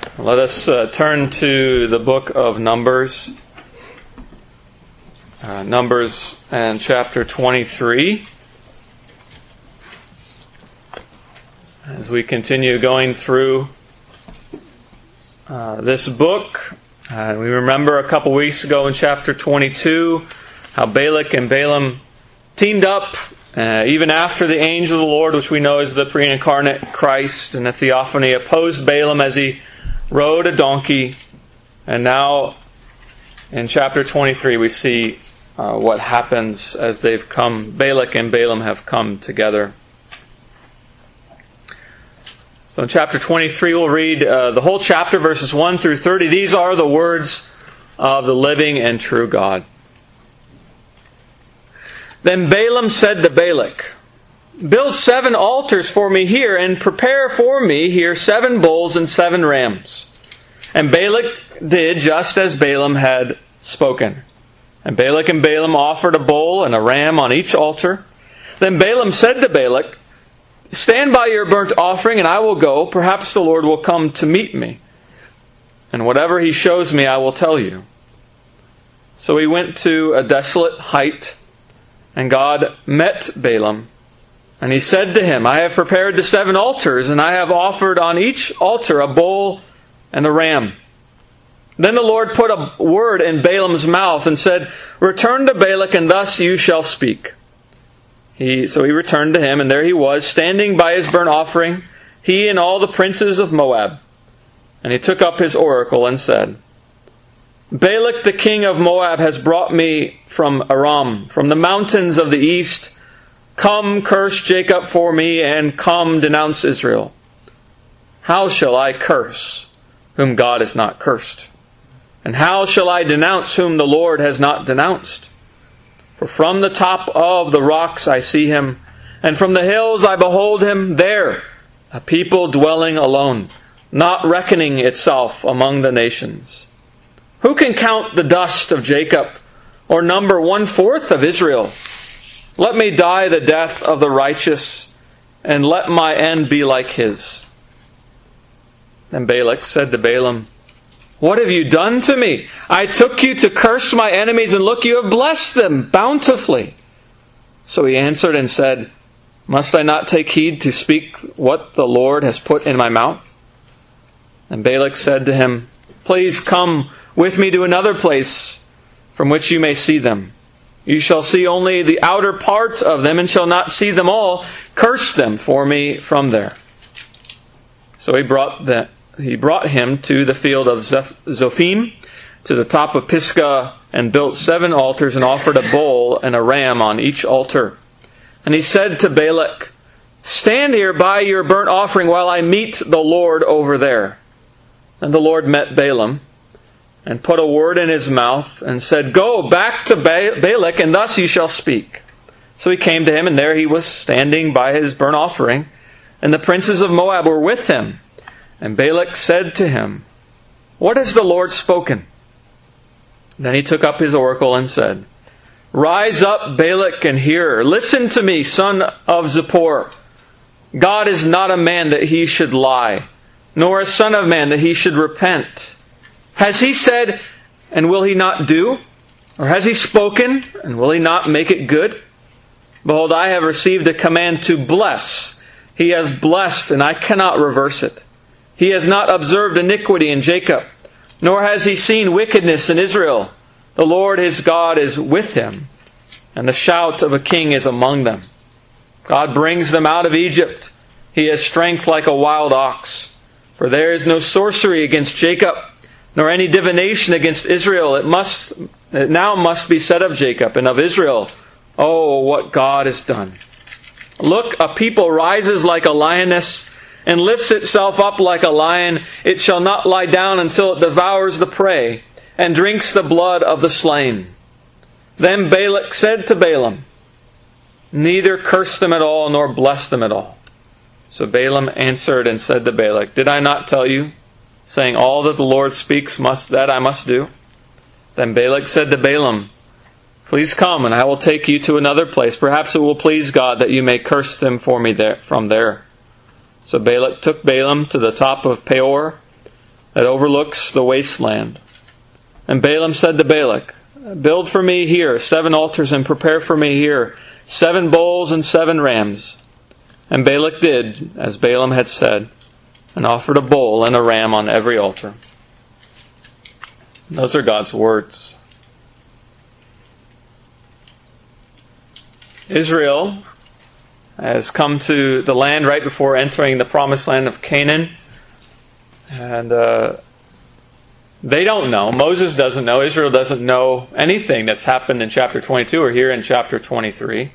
Let us turn to the book of Numbers. Numbers and chapter 23. As we continue going through this book, we remember a couple weeks ago in chapter 22 how Balak and Balaam teamed up even after the angel of the Lord, which we know is the pre-incarnate Christ and the theophany, opposed Balaam as he rode a donkey. And now in chapter 23 we see what happens as they've come. Balak and Balaam have come together. So in chapter 23 we'll read the whole chapter, verses 1 through 30. These are the words of the living and true God. Then Balaam said to Balak, "Build 7 altars for me here, and prepare for me here 7 bulls and 7 rams." And Balak did just as Balaam had spoken. And Balak and Balaam offered a bull and a ram on each altar. Then Balaam said to Balak, "Stand by your burnt offering, and I will go. Perhaps the Lord will come to meet me. And whatever He shows me, I will tell you." So he went to a desolate height, and God met Balaam. And He said to him, "I have prepared the 7 altars, and I have offered on each altar a bull and a ram." Then the Lord put a word in Balaam's mouth and said, "Return to Balak, and thus you shall speak." So he returned to him, and there he was, standing by his burnt offering, he and all the princes of Moab. And he took up his oracle and said, "Balak the king of Moab has brought me from Aram, from the mountains of the east. Come, curse Jacob for me, and come, denounce Israel. How shall I curse whom God has not cursed? And how shall I denounce whom the Lord has not denounced? For from the top of the rocks I see him, and from the hills I behold him, there, a people dwelling alone, not reckoning itself among the nations. Who can count the dust of Jacob, or number 1/4 of Israel? Let me die the death of the righteous, and let my end be like his." Then Balak said to Balaam, "What have you done to me? I took you to curse my enemies, and look, you have blessed them bountifully." So he answered and said, "Must I not take heed to speak what the Lord has put in my mouth?" And Balak said to him, "Please come with me to another place from which you may see them. You shall see only the outer part of them, and shall not see them all. Curse them for me from there." So he brought him to the field of Zophim, to the top of Pisgah, and built 7 altars, and offered a bull and a ram on each altar. And he said to Balak, "Stand here by your burnt offering while I meet the Lord over there." And the Lord met Balaam, and put a word in his mouth, and said, "Go back to Balak, and thus you shall speak." So he came to him, and there he was standing by his burnt offering, and the princes of Moab were with him. And Balak said to him, "What has the Lord spoken?" Then he took up his oracle and said, "Rise up, Balak, and hear. Listen to me, son of Zippor. God is not a man that He should lie, nor a son of man that He should repent. Has He said, and will He not do? Or has He spoken, and will He not make it good? Behold, I have received a command to bless. He has blessed, and I cannot reverse it. He has not observed iniquity in Jacob, nor has He seen wickedness in Israel. The Lord his God is with him, and the shout of a king is among them. God brings them out of Egypt. He has strength like a wild ox. For there is no sorcery against Jacob, nor any divination against Israel. It now must be said of Jacob and of Israel, oh, what God has done. Look, a people rises like a lioness, and lifts itself up like a lion. It shall not lie down until it devours the prey, and drinks the blood of the slain. Then Balak said to Balaam, "Neither curse them at all, nor bless them at all." So Balaam answered and said to Balak, "Did I not tell you, saying, all that the Lord speaks that I must do?" Then Balak said to Balaam, "Please come, and I will take you to another place. Perhaps it will please God that you may curse them for me from there." So Balak took Balaam to the top of Peor, that overlooks the wasteland. And Balaam said to Balak, build for me here 7 altars and prepare for me here 7 bulls and 7 rams. And Balak did as Balaam had said, and offered a bull and a ram on every altar. Those are God's words. Israel has come to the land right before entering the promised land of Canaan. And they don't know. Moses doesn't know. Israel doesn't know anything that's happened in chapter 22 or here in chapter 23.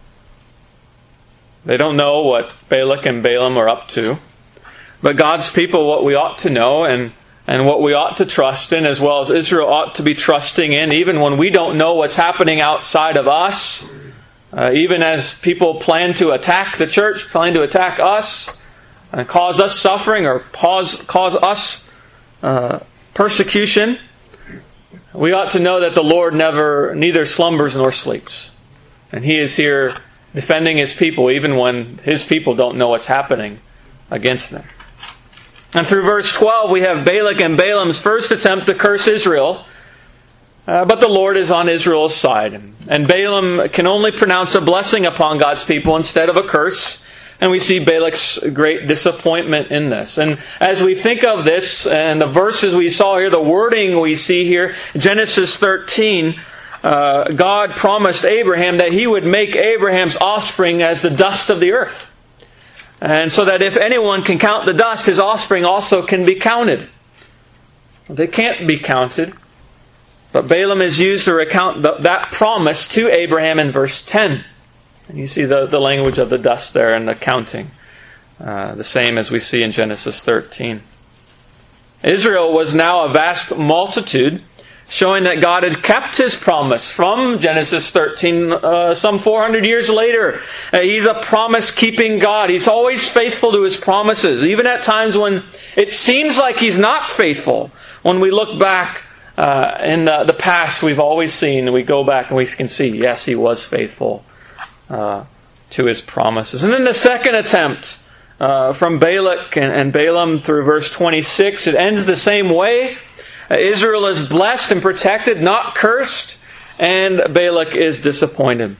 They don't know what Balak and Balaam are up to. But God's people, what we ought to know and what we ought to trust in, as well as Israel ought to be trusting in, even when we don't know what's happening outside of us, even as people plan to attack the church, plan to attack us, and cause us suffering or cause us persecution, we ought to know that the Lord neither slumbers nor sleeps. And He is here defending His people, even when His people don't know what's happening against them. And through verse 12, we have Balak and Balaam's first attempt to curse Israel. But the Lord is on Israel's side. And Balaam can only pronounce a blessing upon God's people instead of a curse. And we see Balak's great disappointment in this. And as we think of this, and the verses we saw here, the wording we see here, Genesis 13, God promised Abraham that He would make Abraham's offspring as the dust of the earth. And so that if anyone can count the dust, his offspring also can be counted. They can't be counted. But Balaam is used to recount that promise to Abraham in verse 10. And you see the language of the dust there and the counting. The same as we see in Genesis 13. Israel was now a vast multitude, showing that God had kept His promise from Genesis 13 some 400 years later. He's a promise-keeping God. He's always faithful to His promises, even at times when it seems like He's not faithful. When we look back in the past, we've always seen, and we go back and we can see, yes, He was faithful to His promises. And then the second attempt from Balak and Balaam through verse 26, it ends the same way. Israel is blessed and protected, not cursed, and Balak is disappointed.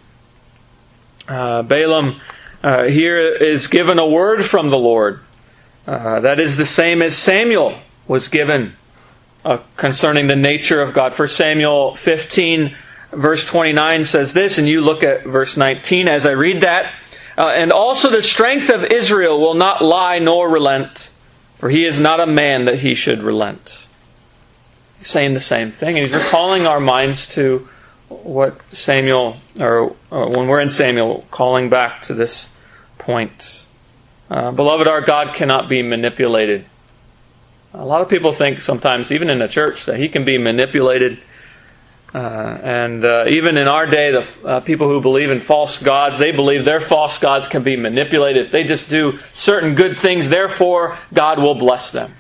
Balaam here is given a word from the Lord. That is the same as Samuel was given concerning the nature of God. 1 Samuel 15 verse 29 says this, and you look at verse 19 as I read that. And also the strength of Israel will not lie nor relent, for he is not a man that he should relent. He's saying the same thing, and he's recalling our minds to what Samuel, or when we're in Samuel, calling back to this point. Beloved, our God cannot be manipulated. A lot of people think sometimes, even in the church, that He can be manipulated. And even in our day, the people who believe in false gods, they believe their false gods can be manipulated. If they just do certain good things, therefore God will bless them.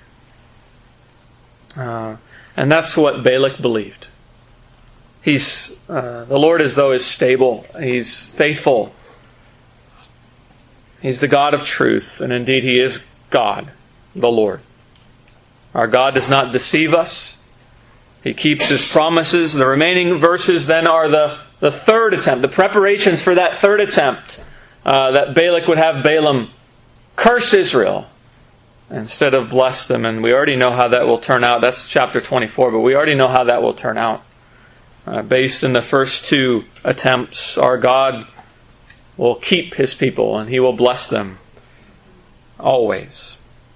And that's what Balak believed. The Lord as though is stable. He's faithful. He's the God of truth. And indeed He is God, the Lord. Our God does not deceive us. He keeps His promises. The remaining verses then are the third attempt, the preparations for that third attempt, that Balak would have Balaam curse Israel instead of bless them. And we already know how that will turn out. That's chapter 24, but we already know how that will turn out. Based in the first 2 attempts, our God will keep His people and He will bless them always.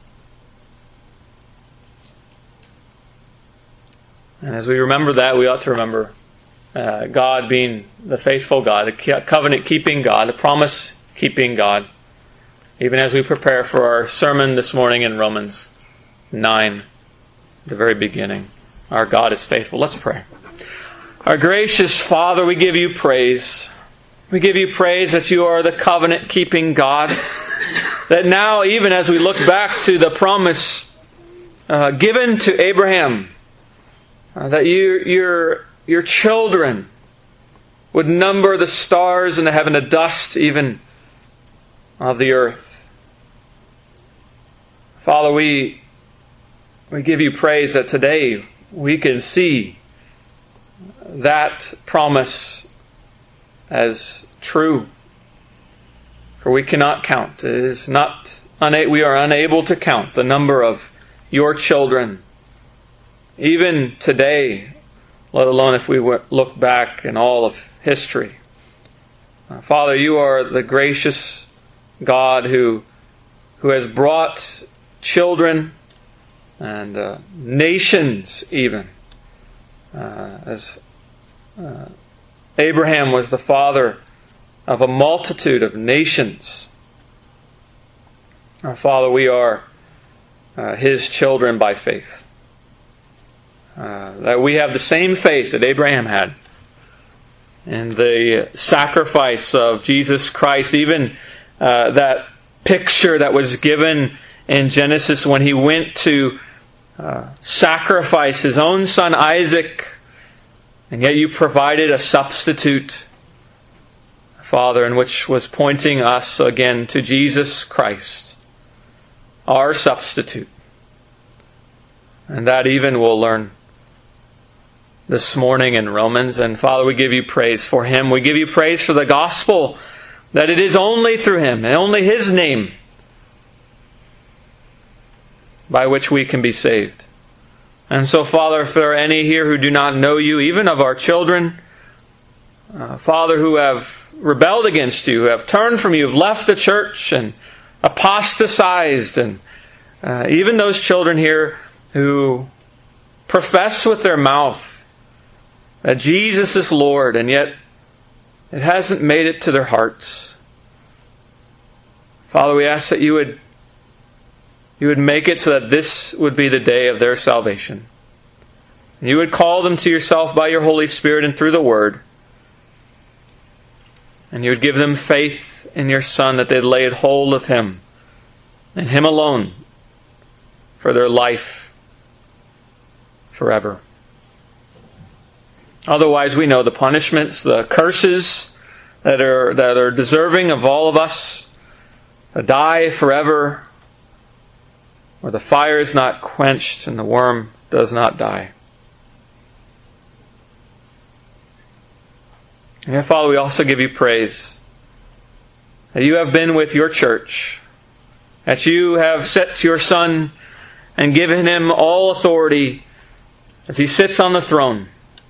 And as we remember that, we ought to remember God being the faithful God, the covenant-keeping God, the promise-keeping God, even as we prepare for our sermon this morning in Romans 9, the very beginning. Our God is faithful. Let's pray. Our gracious Father, we give You praise. We give You praise that You are the covenant-keeping God. That now, even as we look back to the promise given to Abraham, that your children would number the stars in the heaven, the dust even of the earth. Father, we We give you praise that today we can see that promise as true. For we cannot count. It is not, we are unable to count the number of your children, even today, let alone if we look back in all of history. Father, you are the gracious God who has brought children and nations even. As Abraham was the father of a multitude of nations. Our Father, we are His children by faith. That we have the same faith that Abraham had. And the sacrifice of Jesus Christ, even that picture that was given in Genesis when He went to sacrifice His own son Isaac, and yet you provided a substitute, Father, and which was pointing us again to Jesus Christ, our substitute. And that even we'll learn this morning in Romans. And Father, we give you praise for Him. We give you praise for the gospel, that it is only through Him and only His name by which we can be saved. And so, Father, if there are any here who do not know you, even of our children, Father, who have rebelled against you, who have turned from you, have left the church and apostatized, and even those children here who profess with their mouth that Jesus is Lord, and yet it hasn't made it to their hearts. Father, we ask that you would make it so that this would be the day of their salvation. You would call them to yourself by your Holy Spirit and through the Word. And you would give them faith in your Son, that they'd lay hold of Him and Him alone for their life forever. Otherwise, we know the punishments, the curses that are deserving of all of us, to die forever, where the fire is not quenched and the worm does not die. And Father, we also give you praise that you have been with your church, that you have set your Son and given Him all authority as He sits on the throne.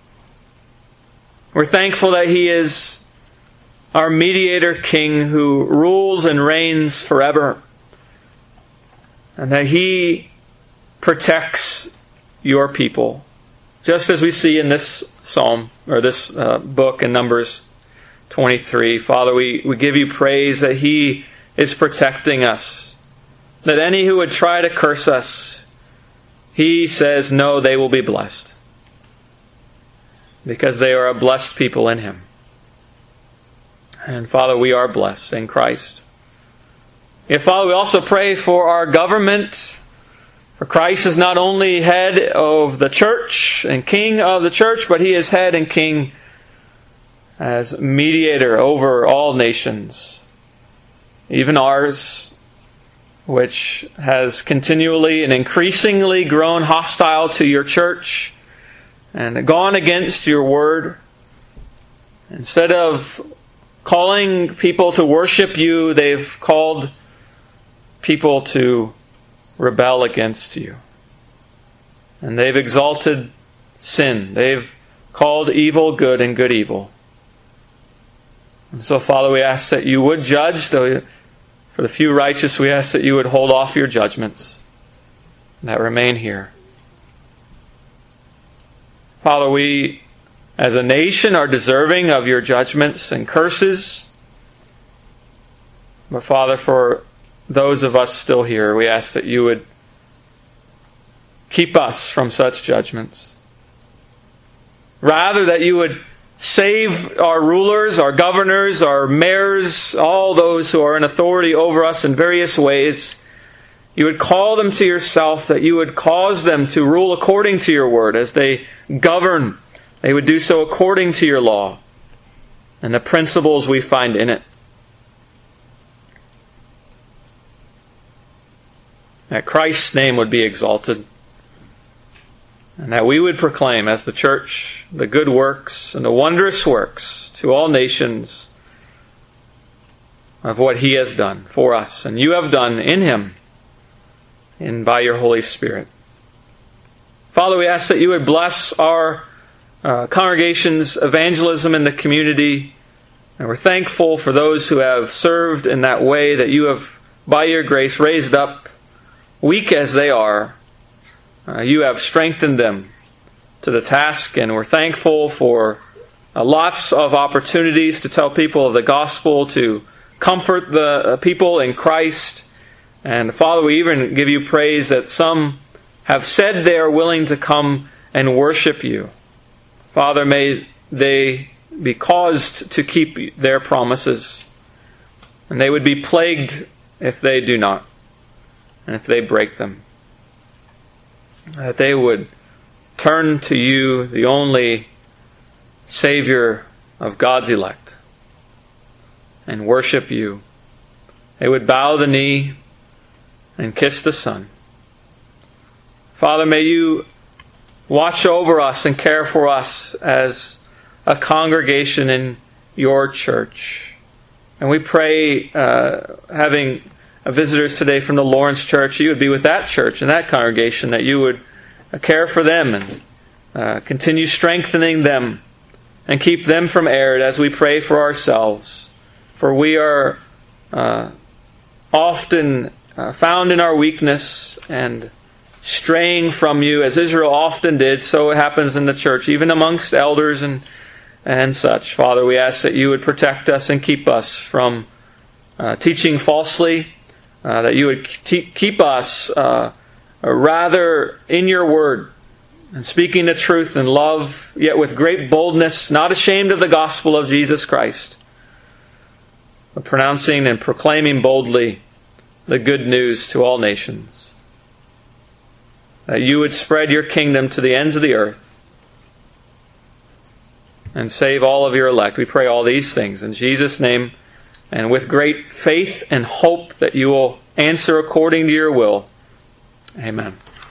We're thankful that He is our mediator King who rules and reigns forever, and that He protects your people. Just as we see in this psalm, or this book in Numbers 23. Father, we give you praise that He is protecting us. That any who would try to curse us, He says, no, they will be blessed. Because they are a blessed people in Him. And Father, we are blessed in Christ. Yet, Father, we also pray for our government. For Christ is not only head of the church and king of the church, but He is head and king as mediator over all nations. Even ours, which has continually and increasingly grown hostile to your church and gone against your word. Instead of calling people to worship you, they've called people to rebel against you. And they've exalted sin. They've called evil good and good evil. And so, Father, we ask that you would judge. Though for the few righteous, we ask that you would hold off your judgments that remain here. Father, we as a nation are deserving of your judgments and curses. But Father, for those of us still here, we ask that you would keep us from such judgments. Rather, that you would save our rulers, our governors, our mayors, all those who are in authority over us in various ways. You would call them to yourself, that you would cause them to rule according to your word. As they govern, they would do so according to your law and the principles we find in it. That Christ's name would be exalted, and that we would proclaim as the church the good works and the wondrous works to all nations of what He has done for us, and you have done in Him and by your Holy Spirit. Father, we ask that you would bless our congregation's evangelism in the community, and we're thankful for those who have served in that way, that you have, by your grace, raised up, weak as they are. You have strengthened them to the task, and we're thankful for lots of opportunities to tell people of the gospel, to comfort the people in Christ. And Father, we even give you praise that some have said they are willing to come and worship you. Father, may they be caused to keep their promises, and they would be plagued if they do not, and if they break them. That they would turn to you, the only Savior of God's elect, and worship you. They would bow the knee and kiss the Son. Father, may you watch over us and care for us as a congregation in your church. And we pray, having visitors today from the Lawrence Church, you would be with that church and that congregation, that you would care for them and continue strengthening them and keep them from error as we pray for ourselves. For we are often found in our weakness and straying from you, as Israel often did. So it happens in the church, even amongst elders and such. Father, we ask that you would protect us and keep us from teaching falsely, that you would keep us rather in your word, and speaking the truth in love, yet with great boldness, not ashamed of the gospel of Jesus Christ, but pronouncing and proclaiming boldly the good news to all nations. That you would spread your kingdom to the ends of the earth and save all of your elect. We pray all these things in Jesus' name, and with great faith and hope that you will answer according to your will. Amen.